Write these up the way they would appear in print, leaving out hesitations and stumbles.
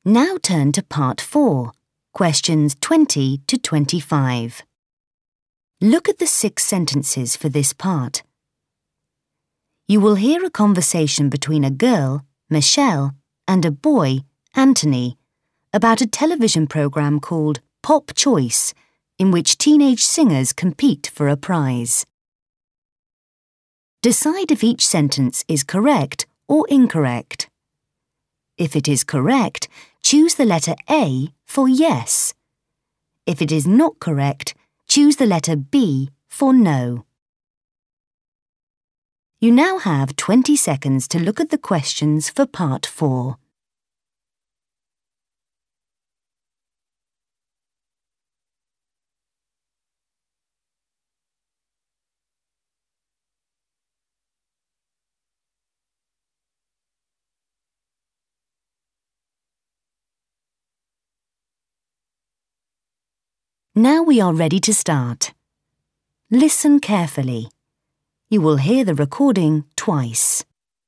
Now turn to Part 4, questions 20 to 25. Look at the 6 sentences for this part. You will hear a conversation between a girl, Michelle, and a boy, Anthony, about a television program called Pop Choice, in which teenage singers compete for a prize. Decide if each sentence is correct or incorrect. If it is correct, choose the letter A for yes. If it is not correct, choose the letter B for no. You now have 20 seconds to look at the questions for Part 4. Now we are ready to start. Listen carefully. You will hear the recording twice.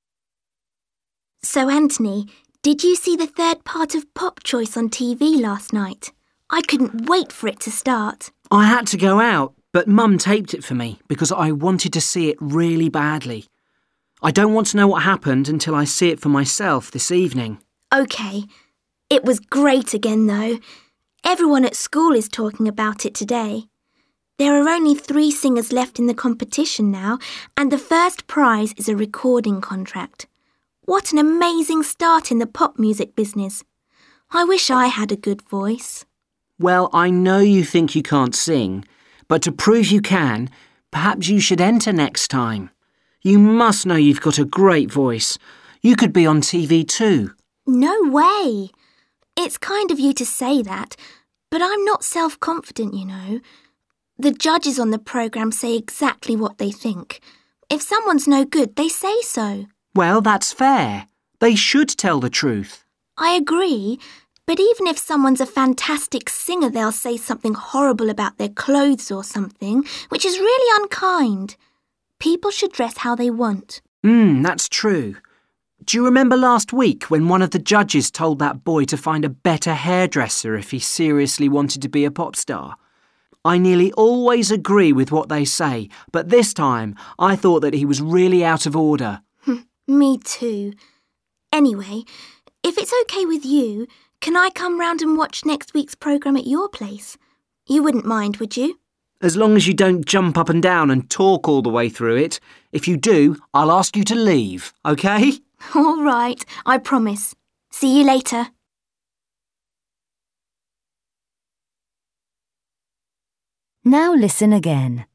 So, Anthony, did you see the third part of Pop Choice on TV last night? I couldn't wait for it to start. I had to go out, but Mum taped it for me because I wanted to see it really badly. I don't want to know what happened until I see it for myself this evening. OK. It was great again, though. Everyone at school is talking about it today. There are only 3 singers left in the competition now, and the first prize is a recording contract. What an amazing start in the pop music business. I wish I had a good voice. Well, I know you think you can't sing, but to prove you can, perhaps you should enter next time. You must know you've got a great voice. You could be on TV too. No way. It's kind of you to say that, but I'm not self-confident, you know. The judges on the programme say exactly what they think. If someone's no good, they say so. Well, that's fair. They should tell the truth. I agree, but even if someone's a fantastic singer, they'll say something horrible about their clothes or something, which is really unkind. People should dress how they want. That's true. Do you remember last week when one of the judges told that boy to find a better hairdresser if he seriously wanted to be a pop star? I nearly always agree with what they say, but this time I thought that he was really out of order. Me too. Anyway, if it's OK with you, can I come round and watch next week's programme at your place? You wouldn't mind, would you? As long as you don't jump up and down and talk all the way through it. If you do, I'll ask you to leave, OK? All right, I promise. See you later. Now listen again.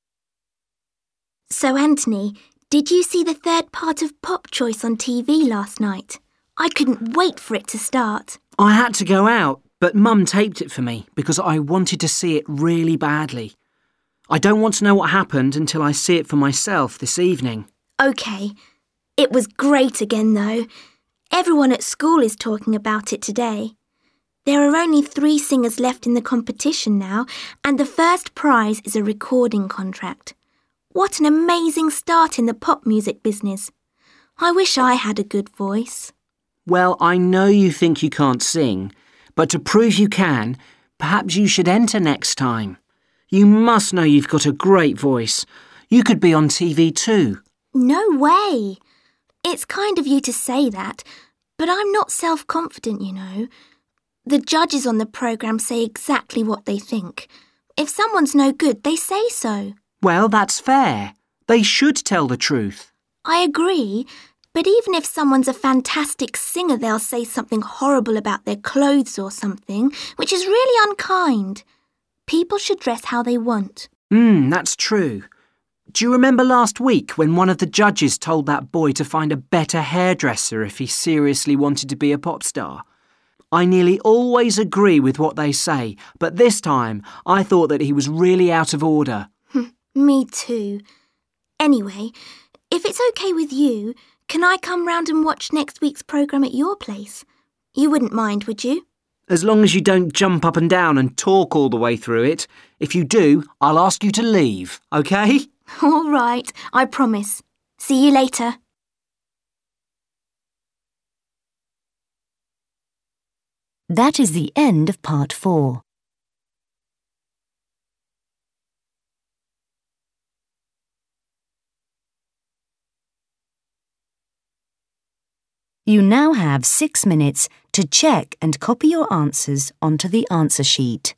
So, Anthony, did you see the third part of Pop Choice on TV last night? I couldn't wait for it to start. I had to go out, but Mum taped it for me because I wanted to see it really badly. I don't want to know what happened until I see it for myself this evening. OK. It was great again, though. Everyone at school is talking about it today. There are only 3 singers left in the competition now, and the first prize is a recording contract. What an amazing start in the pop music business. I wish I had a good voice. Well, I know you think you can't sing, but to prove you can, perhaps you should enter next time. You must know you've got a great voice. You could be on TV too. No way. It's kind of you to say that, but I'm not self-confident, you know. The judges on the programme say exactly what they think. If someone's no good, they say so. Well, that's fair. They should tell the truth. I agree, but even if someone's a fantastic singer, they'll say something horrible about their clothes or something, which is really unkind. People should dress how they want. That's true. Do you remember last week when one of the judges told that boy to find a better hairdresser if he seriously wanted to be a pop star? I nearly always agree with what they say, but this time I thought that he was really out of order. Me too. Anyway, if it's OK with you, can I come round and watch next week's programme at your place? You wouldn't mind, would you? As long as you don't jump up and down and talk all the way through it. If you do, I'll ask you to leave, OK? All right, I promise. See you later. That is the end of part 4. You now have 6 minutes to check and copy your answers onto the answer sheet.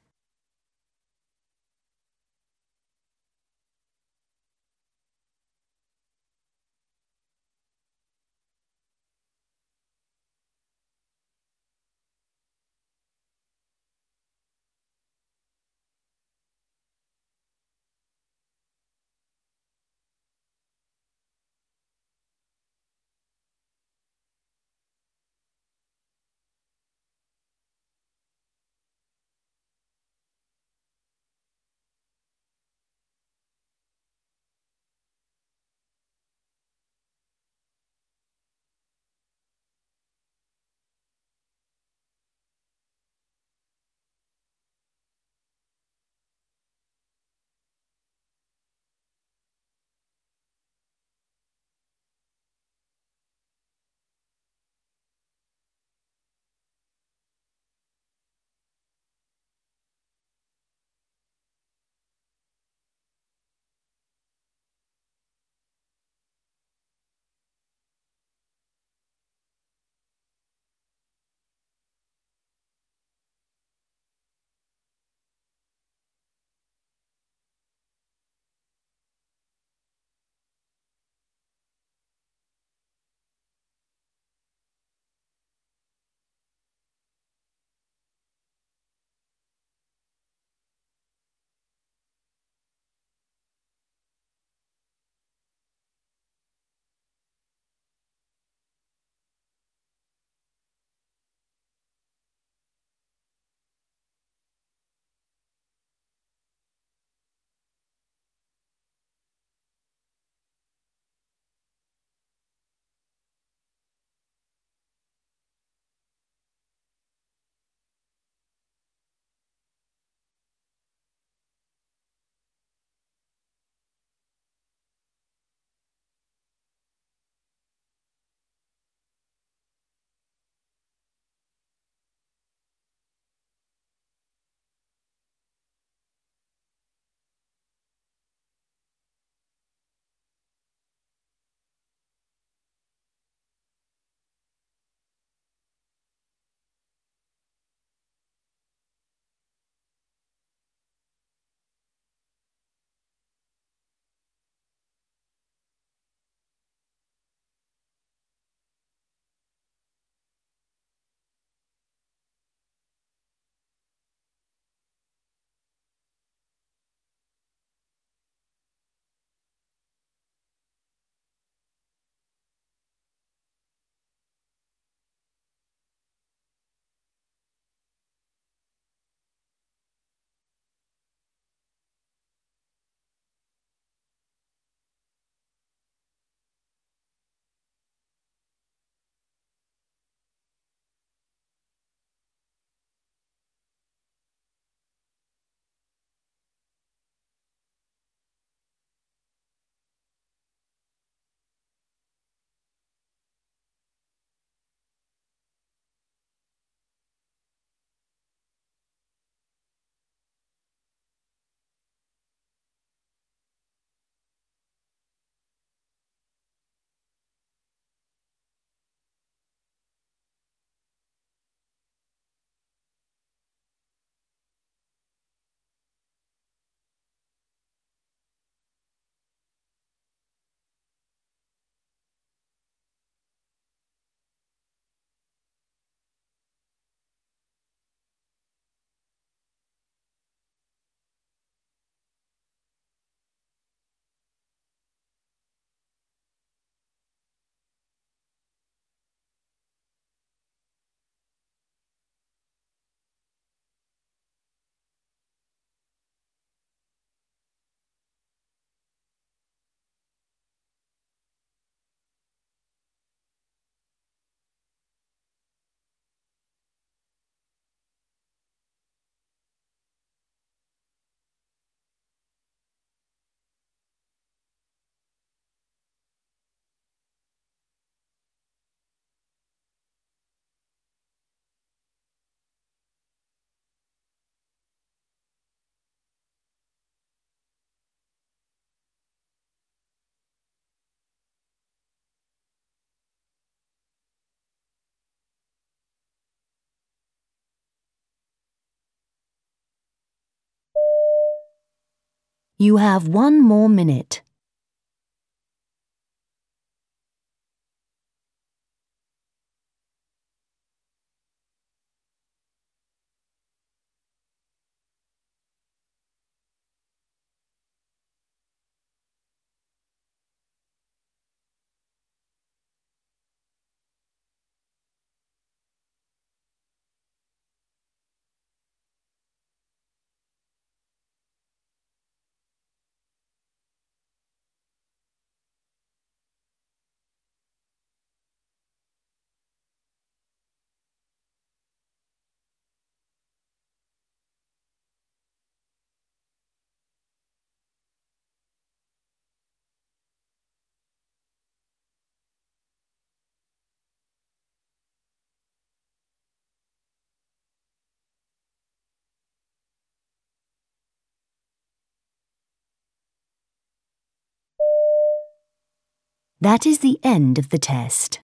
You have 1 more minute. That is the end of the test.